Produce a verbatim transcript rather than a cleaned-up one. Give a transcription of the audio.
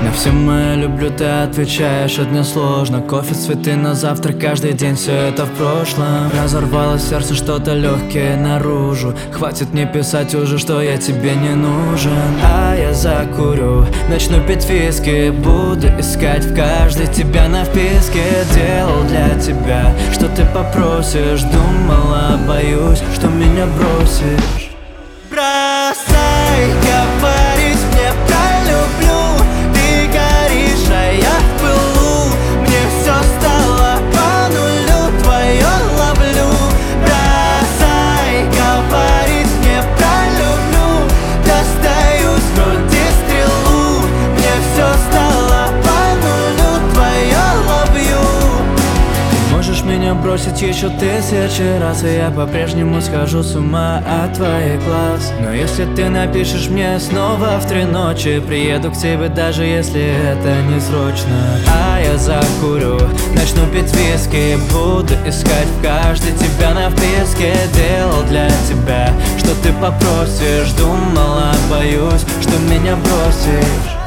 На все мои люблю ты отвечаешь односложно. Кофе, цветы на завтрак, каждый день, все это в прошлом. Разорвало сердце что-то легкое наружу. Хватит мне писать уже, что я тебе не нужен. А я закурю, начну пить виски. Буду искать в каждой тебя на вписке. Делал для тебя, что ты попросишь. Думала, боюсь, что меня бросишь. Бросай говорить мне про люблю. Ты горишь, а я в пылу. Мне все стало по нулю, твое ловлю. Бросай говорить мне про люблю. Достаю с груди стрелу. Мне все стало по нулю, твое ловлю. Можешь меня бросить еще тысячи раз, и я по-прежнему схожу с ума от твоих глаз. Но если ты напишешь мне снова в три ночи, приеду к тебе, даже если это не срочно. А я закурю, начну пить виски. Буду искать в каждой тебя на вписке. Делал для тебя, что ты попросишь. Думала, боюсь, что меня бросишь.